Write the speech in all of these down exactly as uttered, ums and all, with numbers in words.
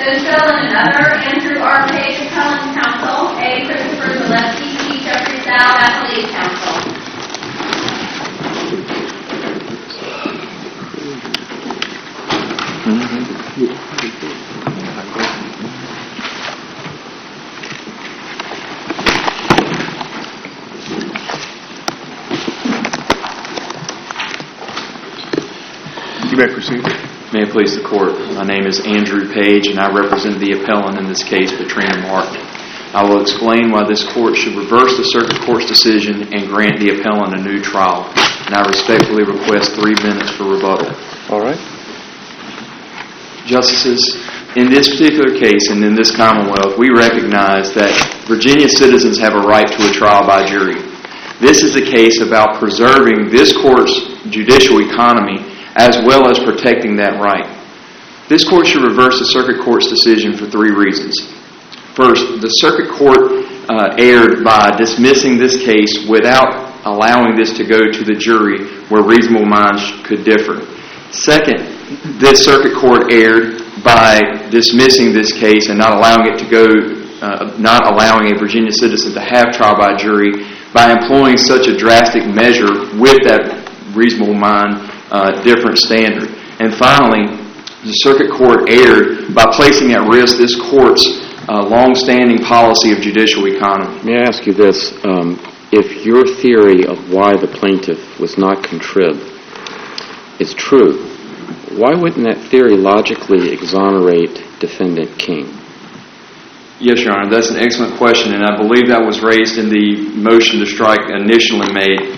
Those bill and another, Andrew R. Page, Appellant Counsel, A. Christopher Zaleski, C. Jeffrey Sal, Appellate Counsel. You may proceed. May it please the Court. My name is Andrew Page, and I represent the appellant in this case, Patrina Martin. I will explain why this Court should reverse the Circuit Court's decision and grant the appellant a new trial, and I respectfully request three minutes for rebuttal. All right. Justices, in this particular case and in this Commonwealth, we recognize that Virginia citizens have a right to a trial by jury. This is a case about preserving this Court's judicial economy as well as protecting that right. This Court should reverse the Circuit Court's decision for three reasons. First, the Circuit Court uh, erred by dismissing this case without allowing this to go to the jury where reasonable minds could differ. Second, this Circuit Court erred by dismissing this case and not allowing it to go, uh, not allowing a Virginia citizen to have trial by jury by employing such a drastic measure with that reasonable mind uh, different standard. And finally, the Circuit Court erred by placing at risk this Court's uh, long-standing policy of judicial economy. May I ask you this? Um, if your theory of why the plaintiff was not contrib is true, why wouldn't that theory logically exonerate Defendant King? Yes, Your Honor, that's an excellent question, and I believe that was raised in the motion to strike initially made.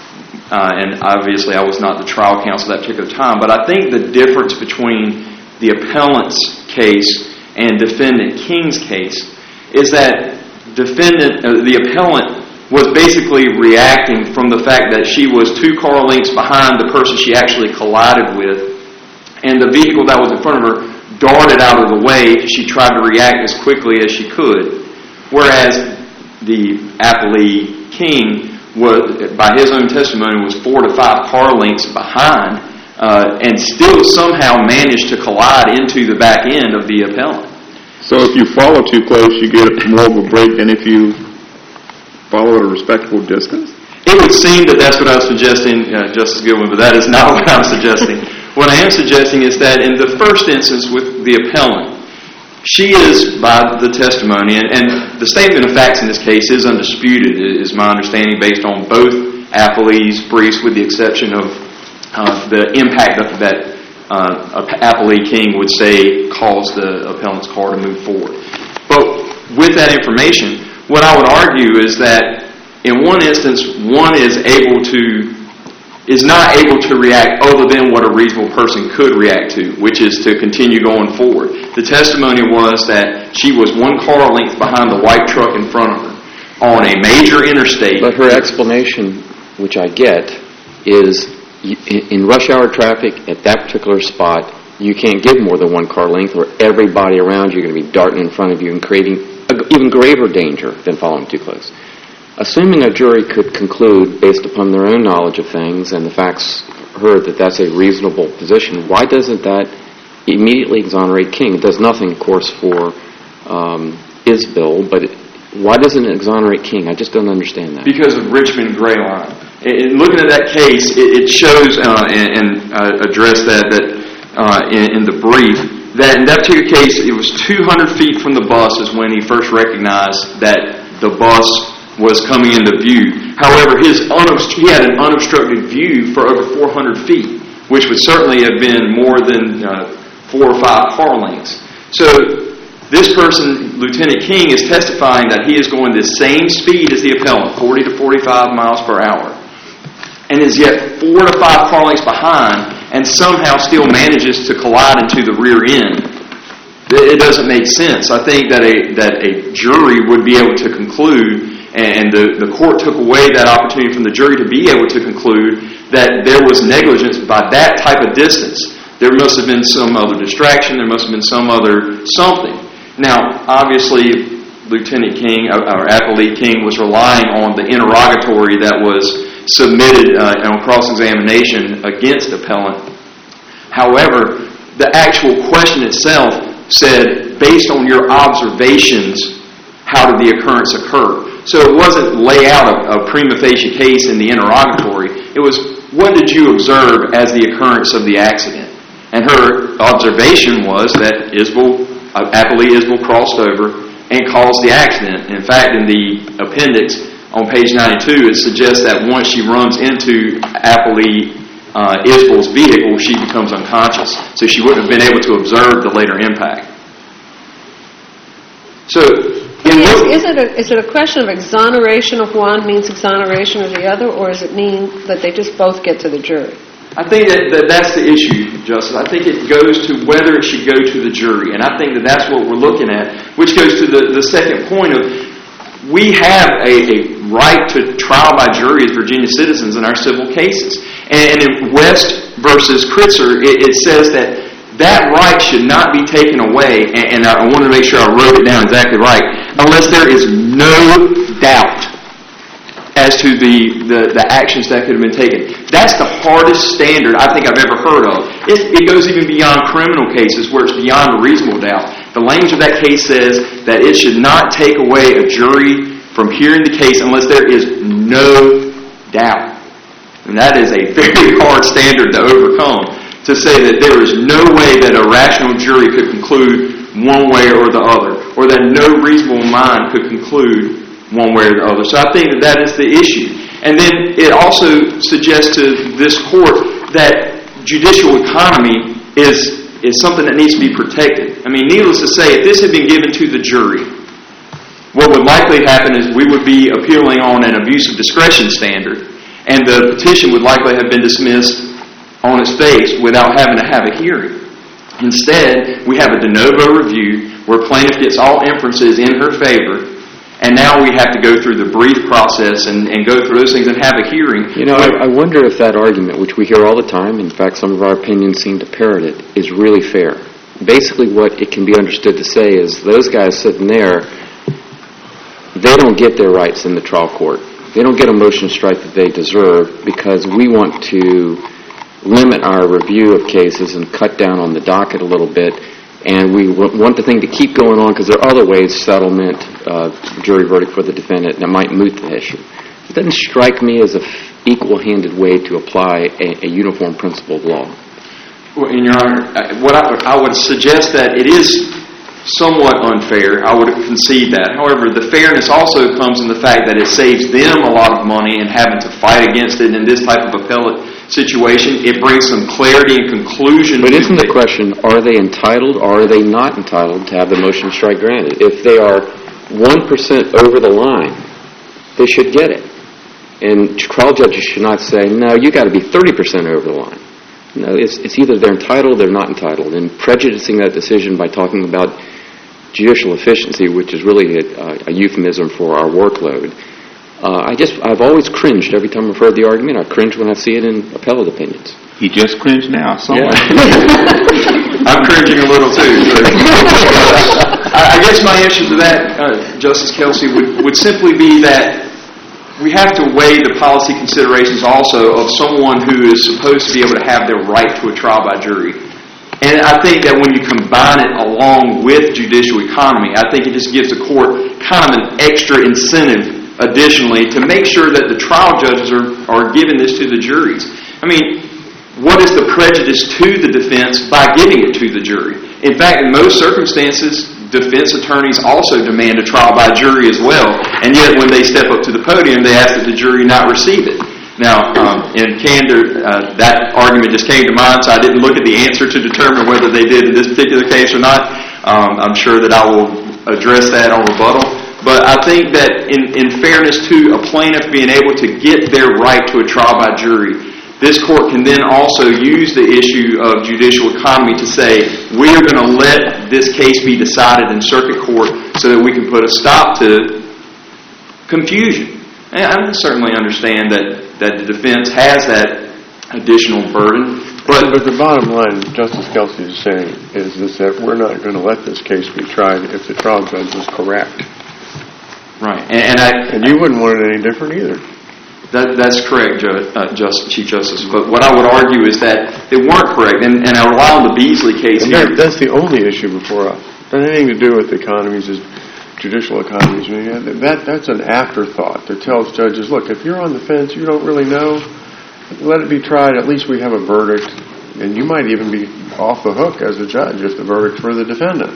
Uh, and obviously I was not the trial counsel at that particular time, but I think the difference between the appellant's case and Defendant King's case is that defendant, uh, the appellant was basically reacting from the fact that she was two car lengths behind the person she actually collided with, and the vehicle that was in front of her darted out of the way. She tried to react as quickly as she could, whereas the appellee King was, by his own testimony, was four to five car lengths behind uh, and still somehow managed to collide into the back end of the appellant. So if you follow too close, you get more of a break than if you follow at a respectable distance? It would seem that that's what I was suggesting, uh, Justice Goodwin, but that is not what I'm suggesting. What I am suggesting is that in the first instance with the appellant, she is, by the testimony, and, and the statement of facts in this case is undisputed, is my understanding, based on both appellees' briefs, with the exception of uh, the impact that, that uh, appellee King would say caused the appellant's car to move forward. But with that information, what I would argue is that in one instance, one is able to is not able to react other than what a reasonable person could react to, which is to continue going forward. The testimony was that she was one car length behind the white truck in front of her on a major interstate. But her explanation, which I get, is in rush hour traffic at that particular spot, you can't give more than one car length or everybody around you are going to be darting in front of you and creating even graver danger than following too close. Assuming a jury could conclude, based upon their own knowledge of things and the facts heard, that that's a reasonable position, why doesn't that immediately exonerate King? It does nothing, of course, for um, Isbill, but it, why doesn't it exonerate King? I just don't understand that. Because of Richmond Gray Line. In looking at that case, it, it shows, uh, and, and uh, address that, that uh, in, in the brief, that in that particular case, it was two hundred feet from the bus is when he first recognized that the bus was coming into view. However, his unobst- he had an unobstructed view for over four hundred feet, which would certainly have been more than uh, four or five car lengths. So this person, Lieutenant King, is testifying that he is going the same speed as the appellant, forty to forty-five miles per hour, and is yet four to five car lengths behind and somehow still manages to collide into the rear end. It doesn't make sense. I think that a that a jury would be able to conclude, and the, the court took away that opportunity from the jury to be able to conclude that there was negligence by that type of distance. There must have been some other distraction. There must have been some other something. Now, obviously, Lieutenant King, or Appellee King, was relying on the interrogatory that was submitted uh, on cross-examination against appellant. However, the actual question itself said, based on your observations, how did the occurrence occur? So it wasn't lay out a, a prima facie case in the interrogatory. It was, what did you observe as the occurrence of the accident? And her observation was that Isbell, uh, Applee Isbell crossed over and caused the accident. In fact, in the appendix on page ninety-two, it suggests that once she runs into Applee uh, Isbell's vehicle, she becomes unconscious. So she wouldn't have been able to observe the later impact. So, in Is, what, is it a, is it a question of exoneration of one means exoneration of the other, or does it mean that they just both get to the jury? I think that, that that's the issue, Justice. I think it goes to whether it should go to the jury. And I think that that's what we're looking at, which goes to the, the second point of we have a, a right to trial by jury as Virginia citizens in our civil cases. And, and in West versus Kritzer, it, it says that that right should not be taken away, and, and I want to make sure I wrote it down exactly right, unless there is no doubt as to the, the, the actions that could have been taken. That's the hardest standard I think I've ever heard of. It, it goes even beyond criminal cases where it's beyond a reasonable doubt. The language of that case says that it should not take away a jury from hearing the case unless there is no doubt. And that is a very hard standard to overcome, to say that there is no way that a rational jury could conclude one way or the other, or that no reasonable mind could conclude one way or the other. So I think that that is the issue. And then it also suggests to this court that judicial economy is, is something that needs to be protected. I mean, needless to say, if this had been given to the jury, what would likely happen is we would be appealing on an abuse of discretion standard, and the petition would likely have been dismissed on its face without having to have a hearing. Instead, we have a de novo review where plaintiff gets all inferences in her favor, and now we have to go through the brief process and, and go through those things and have a hearing. You know, I, I wonder if that argument, which we hear all the time, in fact some of our opinions seem to parrot it, is really fair. Basically what it can be understood to say is those guys sitting there, they don't get their rights in the trial court. They don't get a motion strike that they deserve because we want to limit our review of cases and cut down on the docket a little bit, and we want the thing to keep going on because there are other ways, settlement, uh, jury verdict for the defendant, that might moot the issue. It doesn't strike me as an equal-handed way to apply a, a uniform principle of law. Well, in Your Honor, what I, I would suggest that it is somewhat unfair. I would concede that. However, the fairness also comes in the fact that it saves them a lot of money and having to fight against it in this type of appellate situation. It brings some clarity and conclusion. But isn't the question, are they entitled or are they not entitled to have the motion strike granted? If they are one percent over the line, they should get it. And trial judges should not say, no, you got to be thirty percent over the line. No, it's, it's either they're entitled or they're not entitled. And prejudicing that decision by talking about judicial efficiency, which is really a, a euphemism for our workload, Uh, I just, I've always cringed every time I've heard the argument. I cringe when I see it in appellate opinions. He just cringed now. Yeah. I'm cringing a little too. But I, I guess my answer to that, uh, Justice Kelsey, would, would simply be that we have to weigh the policy considerations also of someone who is supposed to be able to have their right to a trial by jury. And I think that when you combine it along with judicial economy, I think it just gives the court kind of an extra incentive additionally to make sure that the trial judges are, are giving this to the juries. I mean, what is the prejudice to the defense by giving it to the jury? In fact, in most circumstances, defense attorneys also demand a trial by jury as well, and yet when they step up to the podium, they ask that the jury not receive it. Now, um, in candor, uh, that argument just came to mind, so I didn't look at the answer to determine whether they did in this particular case or not. Um, I'm sure that I will address that on rebuttal. But I think that in, in fairness to a plaintiff being able to get their right to a trial by jury, this court can then also use the issue of judicial economy to say, we're going to let this case be decided in circuit court so that we can put a stop to confusion. And I certainly understand that, that the defense has that additional burden. But, but the bottom line, Justice Kelsey is saying, is, is that we're not going to let this case be tried if the trial judge is correct. Right. And, and, I, and you wouldn't want it any different either. That, that's correct, Judge, uh, Just, Chief Justice. But what I would argue is that they weren't correct, and, and I rely on the Beasley case And here. that, that's the only issue before us. It doesn't have anything to do with economies, as judicial economies. I mean, that that's an afterthought that tells judges, look, if you're on the fence, you don't really know, let it be tried. At least we have a verdict, and you might even be off the hook as a judge if the verdict's for the defendant.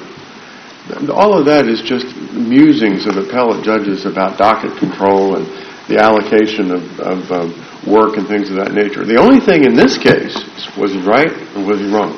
All of that is just musings of appellate judges about docket control and the allocation of, of um, work and things of that nature. The only thing in this case is, was he right or was he wrong?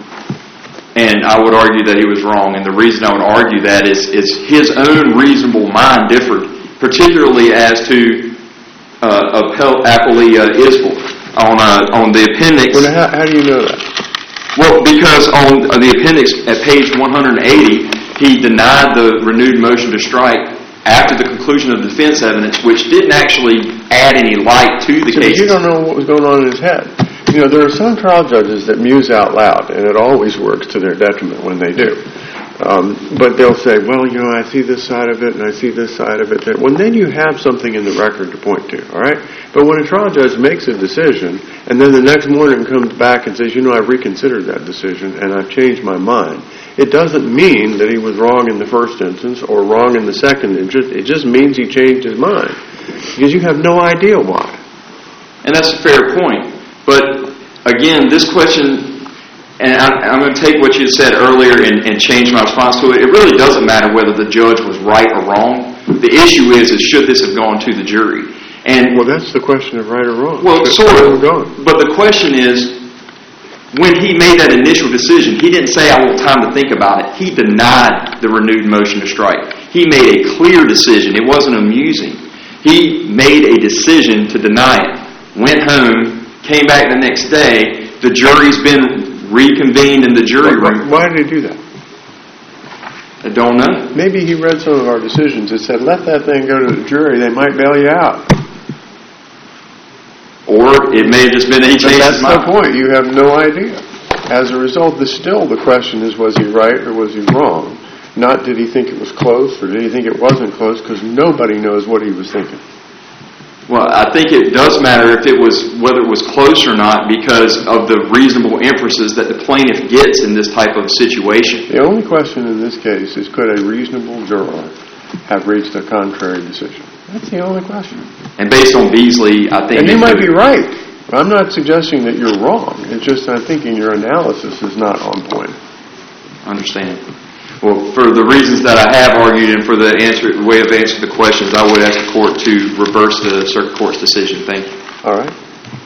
And I would argue that he was wrong, and the reason I would argue that is, is his own reasonable mind differed, particularly as to uh, appell- appellee uh, Isbell. On, uh, on the appendix... Well, how, how do you know that? Well, because on the appendix at page one hundred eighty, he denied the renewed motion to strike after the conclusion of the defense evidence, which didn't actually add any light to the So case. you don't know what was going on in his head. You know, there are some trial judges that muse out loud, and it always works to their detriment when they do. Um, but they'll say, well, you know, I see this side of it, and I see this side of it. Well, then you have something in the record to point to, all right? But when a trial judge makes a decision, and then the next morning comes back and says, you know, I've reconsidered that decision, and I've changed my mind, it doesn't mean that he was wrong in the first instance or wrong in the second instance. It just means he changed his mind, because you have no idea why. And that's a fair point. But, again, this question, and I, I'm going to take what you said earlier and, and change my response to it. It really doesn't matter whether the judge was right or wrong. The issue is, is should this have gone to the jury? And Well, that's the question of right or wrong. Well, Should- sort should of. have gone. But the question is, when he made that initial decision, he didn't say, I want time to think about it. He denied the renewed motion to strike. He made a clear decision. It wasn't amusing. He made a decision to deny it. Went home, came back the next day. The jury's been reconvened in the jury Why, room. why did he do that? I don't know. Maybe he read some of our decisions that said, let that thing go to the jury. They might bail you out. Or it may have just been he But changed that's his the mind. point. You have no idea. As a result, the, still the question is, was he right or was he wrong? Not did he think it was close or did he think it wasn't close, because nobody knows what he was thinking. Well, I think it does matter if it was whether it was close or not because of the reasonable inferences that the plaintiff gets in this type of situation. The only question in this case is, could a reasonable juror have reached a contrary decision? That's the only question. And based on Beasley, I think... And you it might could- be right. I'm not suggesting that you're wrong. It's just I'm thinking your analysis is not on point. Understand. Well, for the reasons that I have argued and for the answer, way of answering the questions, I would ask the court to reverse the circuit court's decision. Thank you. All right?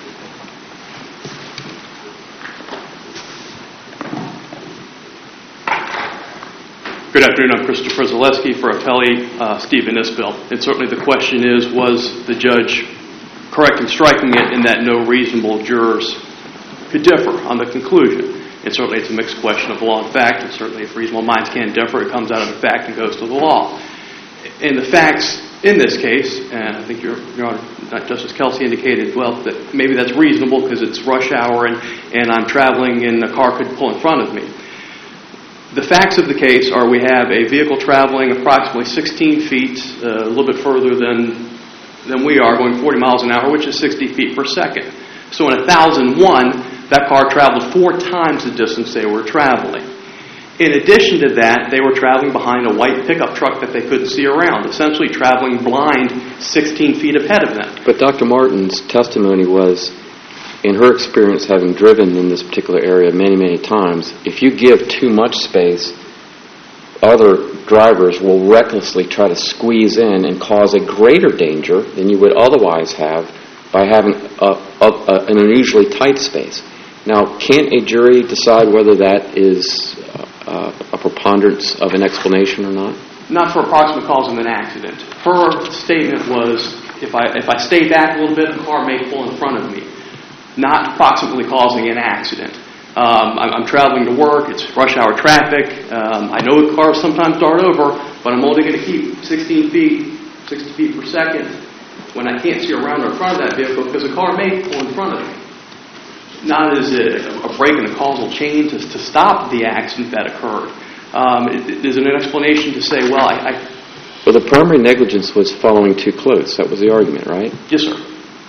Good afternoon. I'm Christopher Zaleski for appellee uh, Stephen Isbell. And certainly the question is, was the judge correct in striking it in that no reasonable jurors could differ on the conclusion? And certainly it's a mixed question of law and fact, and certainly if reasonable minds can differ, it comes out of the fact and goes to the law. And the facts in this case, and I think Your, Your Honor, Justice Kelsey indicated, well, that maybe that's reasonable because it's rush hour and, and I'm traveling and a car could pull in front of me. The facts of the case are we have a vehicle traveling approximately sixteen feet, uh, a little bit further than than we are, going forty miles an hour, which is sixty feet per second. So in one thousand one, that car traveled four times the distance they were traveling. In addition to that, they were traveling behind a white pickup truck that they couldn't see around, essentially traveling blind sixteen feet ahead of them. But Doctor Martin's testimony was, in her experience having driven in this particular area many, many times, if you give too much space, other drivers will recklessly try to squeeze in and cause a greater danger than you would otherwise have by having a, a, a, an unusually tight space. Now, can't a jury decide whether that is uh, a preponderance of an explanation or not? Not for approximate cause of an accident. Her statement was, if I if I stay back a little bit, the car may pull in front of me. Not approximately causing an accident. Um, I'm, I'm traveling to work. It's rush hour traffic. Um, I know cars sometimes dart over, but I'm only going to keep sixteen feet, sixty feet per second when I can't see around or in front of that vehicle because a car may pull in front of me. Not as a, a break in the causal chain to, to stop the accident that occurred. Um, it, there's an explanation to say, well, I, I... Well, the primary negligence was following too close. That was the argument, right? Yes, sir.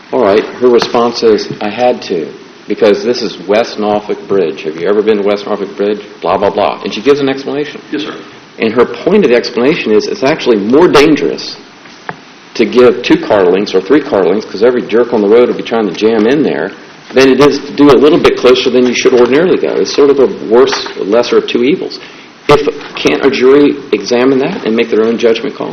All right, her response is, I had to, because this is West Norfolk Bridge. Have you ever been to West Norfolk Bridge? Blah, blah, blah. And she gives an explanation. Yes, sir. And her point of the explanation is it's actually more dangerous to give two car lengths or three car lengths, because every jerk on the road will be trying to jam in there, than it is to do a little bit closer than you should ordinarily go. It's sort of a worse, lesser of two evils. If can't a jury examine that and make their own judgment call?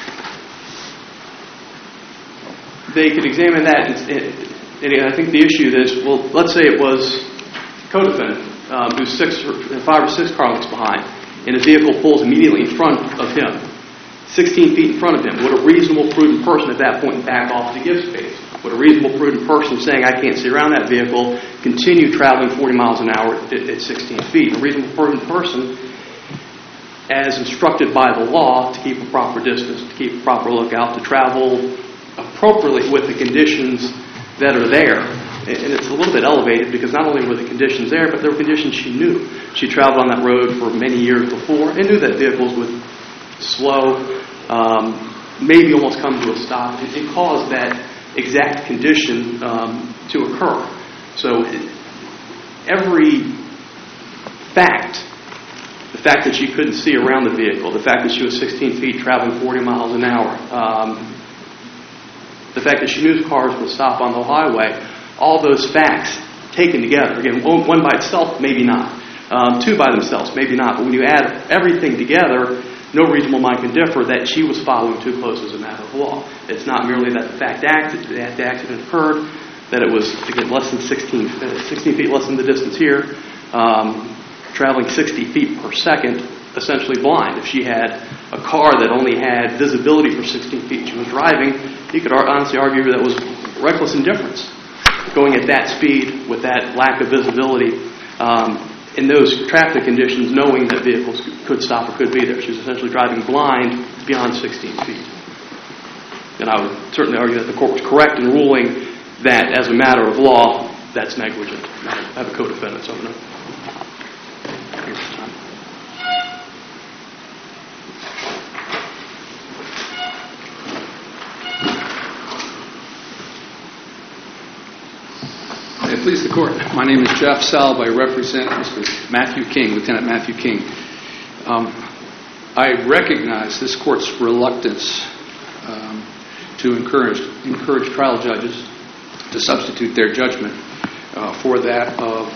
They could examine that, and, and I think the issue is, well, let's say it was co-defendant um, who's six or five or six car lengths behind, and a vehicle pulls immediately in front of him, sixteen feet in front of him. Would a reasonable, prudent person at that point back off to give space? Would a reasonable, prudent person saying, I can't see around that vehicle, continue traveling forty miles an hour at, at sixteen feet? A reasonable, prudent person, as instructed by the law, to keep a proper distance, to keep a proper lookout, to travel appropriately with the conditions that are there. And it's a little bit elevated because not only were the conditions there, but there were conditions she knew. She traveled on that road for many years before and knew that vehicles would slow, um, maybe almost come to a stop. It, it caused that exact condition um, to occur. So it, every fact, the fact that she couldn't see around the vehicle, the fact that she was sixteen feet traveling forty miles an hour, um, the fact that she knew cars would stop on the highway, all those facts taken together, again, one, one by itself, maybe not. Um, two by themselves, maybe not. But when you add everything together, no reasonable mind can differ that she was following too close as a matter of law. It's not merely that the fact act, that the accident occurred, that it was, again, less than sixteen, sixteen feet less than the distance here, um, traveling sixty feet per second, essentially blind. If she had a car that only had visibility for sixteen feet she was driving, you could honestly argue that was reckless indifference. Going at that speed with that lack of visibility um, in those traffic conditions, knowing that vehicles could stop or could be there. She was essentially driving blind beyond sixteen feet. And I would certainly argue that the court was correct in ruling that, as a matter of law, that's negligent. I have a co-defendant, so I'm going to... Please the court. My name is Jeff Salve. I represent Mister Matthew King, Lieutenant Matthew King. Um, I recognize this court's reluctance um, to encourage encourage trial judges to substitute their judgment uh, for that of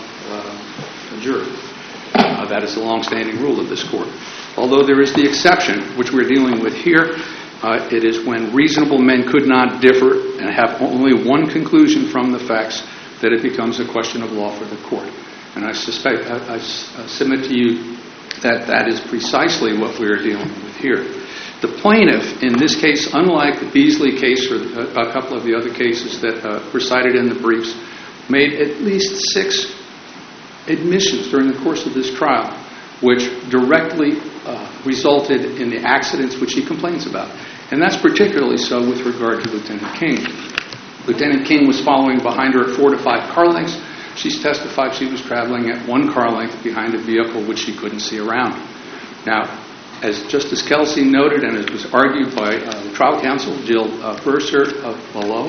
uh, a jury. Uh, that is the long-standing rule of this court. Although there is the exception, which we're dealing with here, uh, it is when reasonable men could not differ and have only one conclusion from the facts that it becomes a question of law for the court. And I suspect, I, I, I submit to you that that is precisely what we are dealing with here. The plaintiff, in this case, unlike the Beasley case or a, a couple of the other cases that uh, were cited in the briefs, made at least six admissions during the course of this trial, which directly uh, resulted in the accidents which he complains about. And that's particularly so with regard to Lieutenant King. Lieutenant King was following behind her at four to five car lengths. She's testified she was traveling at one car length behind a vehicle which she couldn't see around. Now, as Justice Kelsey noted, and as was argued by uh, the trial counsel, Jill uh, Bursar uh, below,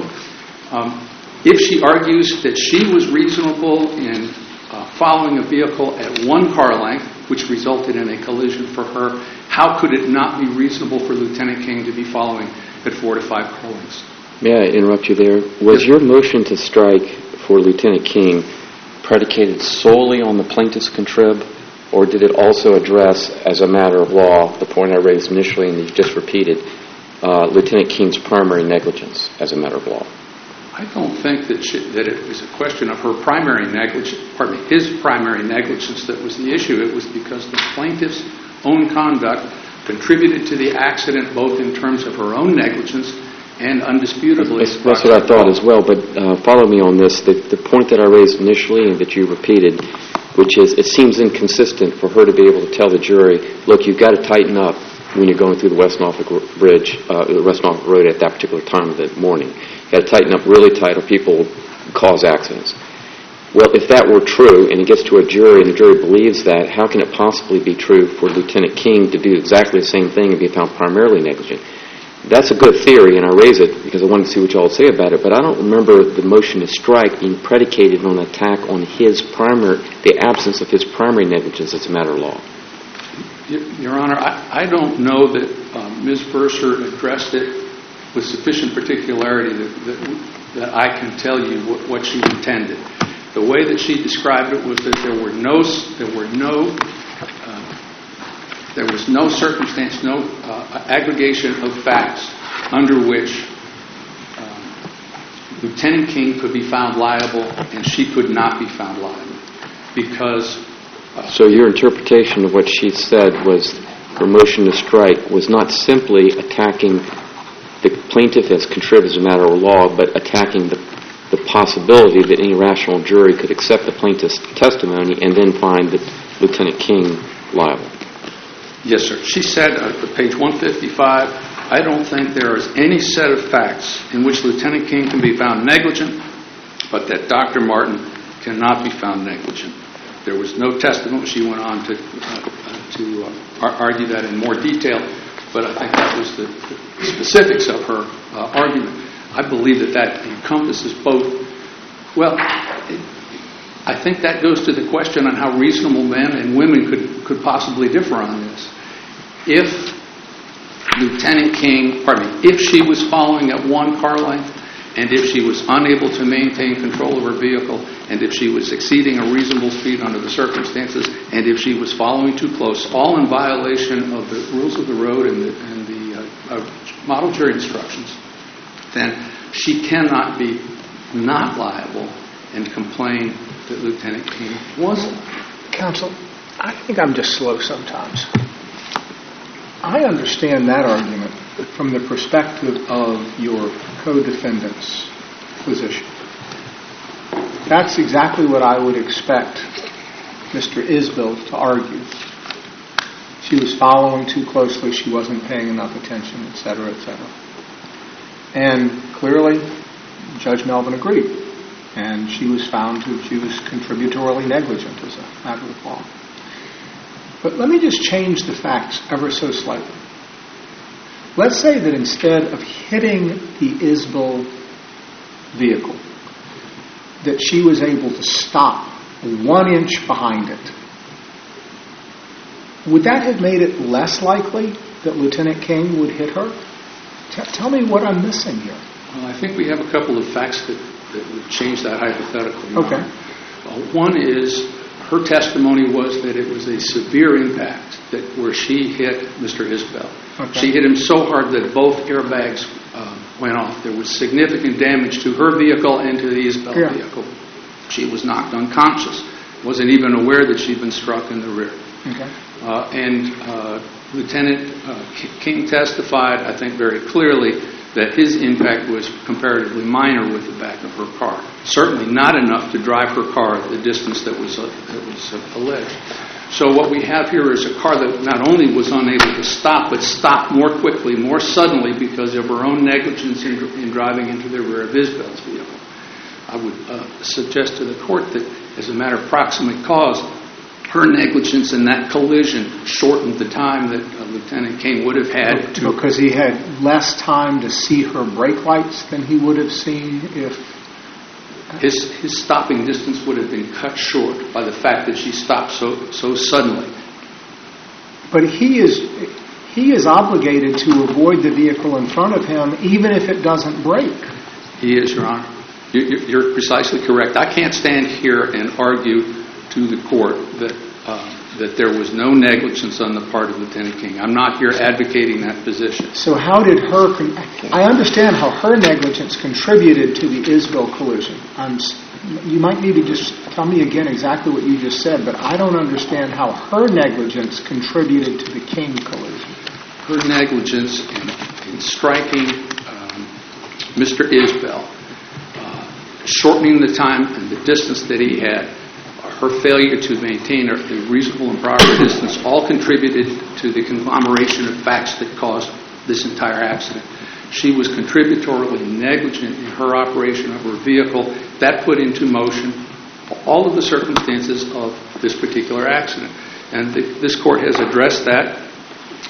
um, if she argues that she was reasonable in uh, following a vehicle at one car length, which resulted in a collision for her, how could it not be reasonable for Lieutenant King to be following at four to five car lengths? May I interrupt you there? Was your motion to strike for Lieutenant King predicated solely on the plaintiff's contrib, or did it also address, as a matter of law, the point I raised initially and you just repeated, uh, Lieutenant King's primary negligence as a matter of law? I don't think that she, that it was a question of her primary negligence, pardon me, his primary negligence that was the issue. It was because the plaintiff's own conduct contributed to the accident, both in terms of her own negligence and undisputably. That's, that's what I thought as well, but uh, follow me on this. The, the point that I raised initially and that you repeated, which is it seems inconsistent for her to be able to tell the jury, look, you've got to tighten up when you're going through the West Norfolk Bridge, uh, the West Norfolk Road at that particular time of the morning. You've got to tighten up really tight or people will cause accidents. Well, if that were true and it gets to a jury and the jury believes that, how can it possibly be true for Lieutenant King to do exactly the same thing and be found primarily negligent? That's a good theory, and I raise it because I wanted to see what you all would say about it, but I don't remember the motion to strike being predicated on attack on his primary, the absence of his primary negligence as a matter of law. Your Honor, I, I don't know that um, Miz Verser addressed it with sufficient particularity that, that, that I can tell you what, what she intended. The way that she described it was that there were no, there were no, uh, there was no circumstance, no uh, aggregation of facts under which um, Lieutenant King could be found liable and she could not be found liable because. Uh, so your interpretation of what she said was her motion to strike was not simply attacking the plaintiff as contributed as a matter of law, but attacking the, the possibility that any rational jury could accept the plaintiff's testimony and then find that Lieutenant King liable. Yes, sir. She said uh, at page one fifty-five, I don't think there is any set of facts in which Lieutenant King can be found negligent, but that Doctor Martin cannot be found negligent. There was no testimony. She went on to uh, to uh, argue that in more detail, but I think that was the, the specifics of her uh, argument. I believe that that encompasses both. Well, it, I think that goes to the question on how reasonable men and women could, could possibly differ on this. If Lieutenant King, pardon me, if she was following at one car length, and if she was unable to maintain control of her vehicle, and if she was exceeding a reasonable speed under the circumstances, and if she was following too close, all in violation of the rules of the road and the, and the uh, uh, model jury instructions, then she cannot be not liable and complain that Lieutenant King wasn't. Counsel, I think I'm just slow sometimes. I understand that argument from the perspective of your co-defendant's position. That's exactly what I would expect Mister Isbell to argue. She was following too closely, she wasn't paying enough attention, et cetera, et cetera. And clearly, Judge Melvin agreed. And she was found to, she was contributorily negligent as a matter of law. But let me just change the facts ever so slightly. Let's say that instead of hitting the Isbell vehicle, that she was able to stop one inch behind it. Would that have made it less likely that Lieutenant King would hit her? T- tell me what I'm missing here. Well, I think we have a couple of facts that, that would change that hypothetically. Okay. Uh, one is her testimony was that it was a severe impact that where she hit Mister Isbell. Okay. She hit him so hard that both airbags uh, went off. There was significant damage to her vehicle and to the Isbell yeah. vehicle. She was knocked unconscious. Wasn't even aware that she'd been struck in the rear. Okay. Uh, and uh, Lieutenant uh, King testified, I think very clearly, that his impact was comparatively minor with the back of her car. Certainly not enough to drive her car the distance that was, uh, that was uh, alleged. So what we have here is a car that not only was unable to stop, but stopped more quickly, more suddenly because of her own negligence in, in driving into the rear of Isbell's vehicle. I would uh, suggest to the court that as a matter of proximate cause, her negligence in that collision shortened the time that uh, Lieutenant King would have had to... Because he had less time to see her brake lights than he would have seen if... His his stopping distance would have been cut short by the fact that she stopped so so suddenly. But he is he is obligated to avoid the vehicle in front of him even if it doesn't brake. He is, Your Honor. You, you're precisely correct. I can't stand here and argue to the court that uh, that there was no negligence on the part of Lieutenant King. I'm not here advocating that position. So how did her... Con- I understand how her negligence contributed to the Isbell collision. I'm, you might need to just tell me again exactly what you just said, but I don't understand how her negligence contributed to the King collision. Her negligence in, in striking um, Mister Isbell, uh, shortening the time and the distance that he had, her failure to maintain a reasonable and proper distance all contributed to the conglomeration of facts that caused this entire accident. She was contributorily negligent in her operation of her vehicle. That put into motion all of the circumstances of this particular accident. And the, this court has addressed that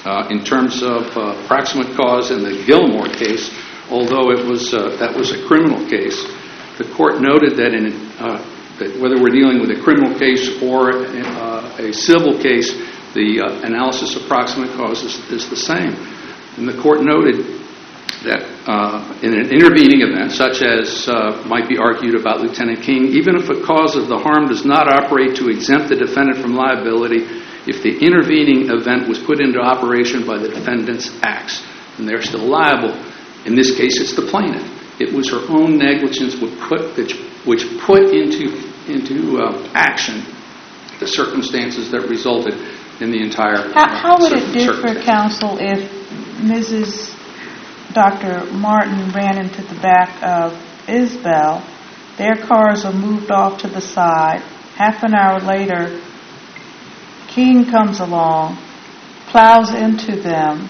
Uh, in terms of uh, proximate cause in the Gilmore case, although it was uh, that was a criminal case, the court noted that in uh, that whether we're dealing with a criminal case or uh, a civil case, the uh, analysis of proximate cause is, is the same. And the court noted that uh, in an intervening event, such as uh, might be argued about Lieutenant King, even if a cause of the harm does not operate to exempt the defendant from liability, if the intervening event was put into operation by the defendant's acts, then they're still liable. In this case, it's the plaintiff. It was her own negligence which put, which put into, into uh, action the circumstances that resulted in the entire How, how would uh, it differ, counsel, if Missus Doctor Martin ran into the back of Isbell, their cars are moved off to the side, half an hour later, King comes along, plows into them.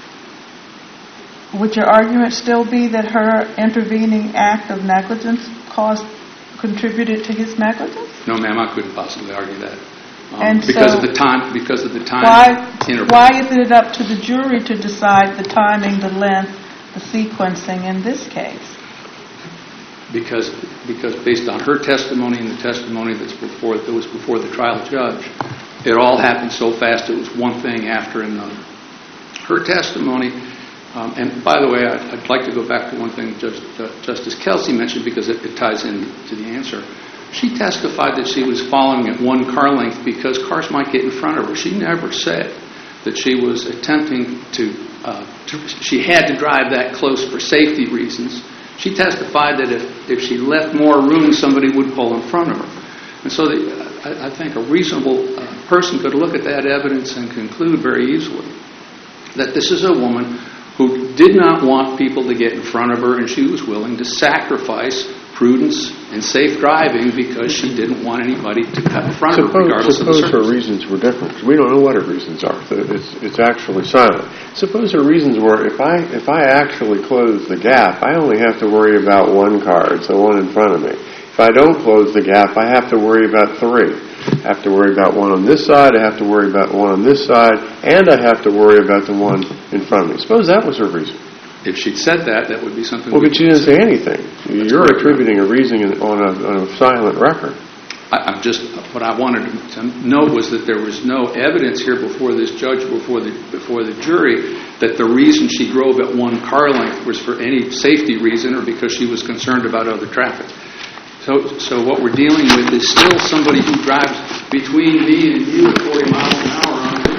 Would your argument still be that her intervening act of negligence caused, contributed to his negligence? No, ma'am, I couldn't possibly argue that. Um, And because so of the time, because of the time Why, interval. why isn't it up to the jury to decide the timing, the length, the sequencing in this case? Because, because based on her testimony and the testimony that's before that was before the trial judge, it all happened so fast. It was one thing after another. Her testimony, um, and by the way, I'd, I'd like to go back to one thing Just, uh, Justice Kelsey mentioned because it, it ties in to the answer. She testified that she was following at one car length because cars might get in front of her. She never said that she was attempting to, uh, to she had to drive that close for safety reasons. She testified that if, if she left more room, somebody would pull in front of her. And so the, I, I think a reasonable uh, person could look at that evidence and conclude very easily that this is a woman who did not want people to get in front of her, and she was willing to sacrifice prudence and safe driving because she didn't want anybody to cut in front of her, regardless suppose of the her reasons were different. We don't know what her reasons are. It's, it's actually silent. Suppose her reasons were, if I if I actually close the gap, I only have to worry about one car. It's the one in front of me. If I don't close the gap, I have to worry about three. I have to worry about one on this side, I have to worry about one on this side, and I have to worry about the one in front of me. Suppose that was her reason. If she'd said that, that would be something... Well, but she didn't say anything. That's You're correct. Attributing a reason on a, on a silent record. I, I'm just... What I wanted to note was that there was no evidence here before this judge, before the before the jury, that the reason she drove at one car length was for any safety reason or because she was concerned about other traffic. So, so what we're dealing with is still somebody who drives between me and you at forty miles an hour on the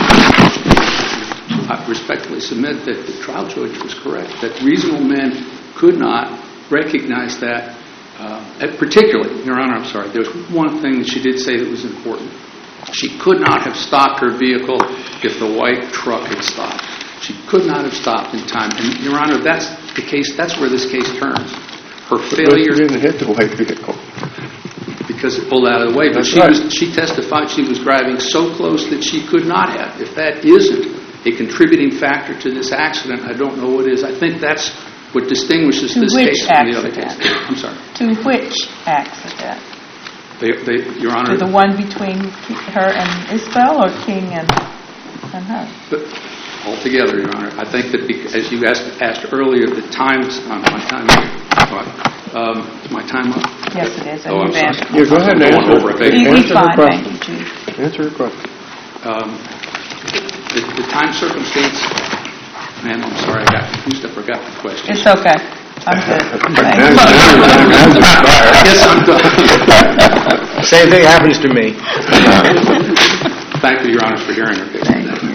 I respectfully submit that the trial judge was correct, that reasonable men could not recognize that, uh, particularly, Your Honor, I'm sorry, there was one thing that she did say that was important. She could not have stopped her vehicle if the white truck had stopped. She could not have stopped in time. And, Your Honor, that's the case, that's where this case turns. Her failure... But she didn't hit the white vehicle. Because it pulled out of the way. But That's she right. was, she testified she was driving so close that she could not have. If that isn't a contributing factor to this accident, I don't know what is. I think that's what distinguishes To this which case from the other accident? case. I'm sorry. To which accident? They, they, Your Honor... To the one between her and Isbell or King and, and her? But altogether, Your Honor, I think that because, as you asked, asked earlier, the times... Uh, my time um, is my time up? Yes, it is. And Oh, I'm you've sorry. answered. Yeah, go ahead and I'm going answer. over, I beg He- your He's Answer her fine, question. thank you, Chief. Answer her question. Um, the, the time circumstance, ma'am, I'm sorry, I got confused. I forgot the question. It's okay. I'm good. Now- Thank now- now- now- now- I guess I'm done. Same thing happens to me. Thank you, Your Honor, for hearing her case. Thank you.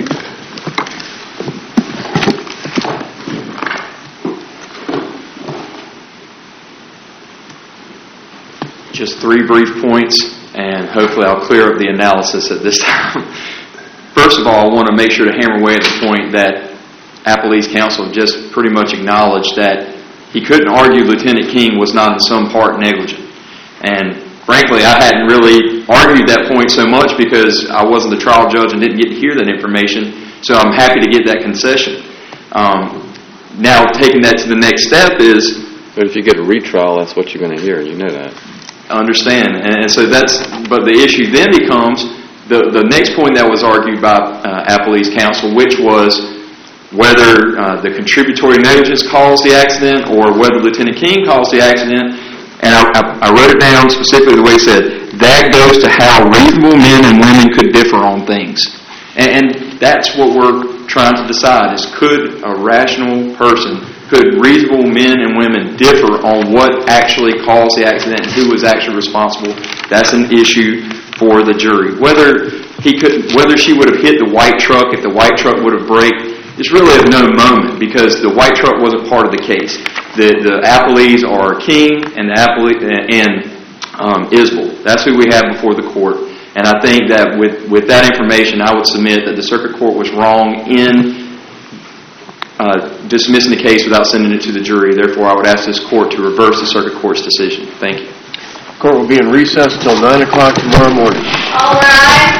Just three brief points, and hopefully I'll clear up the analysis at this time. First of all, I want to make sure to hammer away at the point that Appellee's counsel just pretty much acknowledged that he couldn't argue Lieutenant King was not in some part negligent. And frankly, I hadn't really argued that point so much because I wasn't the trial judge and didn't get to hear that information, so I'm happy to get that concession. Um, now, taking that to the next step is... But if you get a retrial, that's what you're going to hear. You know that. I understand. And so that's, but the issue then becomes, the, the next point that was argued by uh, Applebee's counsel, which was whether uh, the contributory negligence caused the accident or whether Lieutenant King caused the accident. And I, I, I wrote it down specifically the way it said, that goes to how reasonable men and women could differ on things. And, and that's what we're trying to decide is could a rational person, could reasonable men and women differ on what actually caused the accident and who was actually responsible? That's an issue for the jury. Whether he could, whether she would have hit the white truck, if the white truck would have braked, it's really of no moment because the white truck wasn't part of the case. The the Applees are King and the Applee and um, Isbell. That's who we have before the court. And I think that with, with that information, I would submit that the circuit court was wrong in uh, dismissing the case without sending it to the jury. Therefore, I would ask this court to reverse the circuit court's decision. Thank you. Court will be in recess till nine o'clock tomorrow morning. All rise.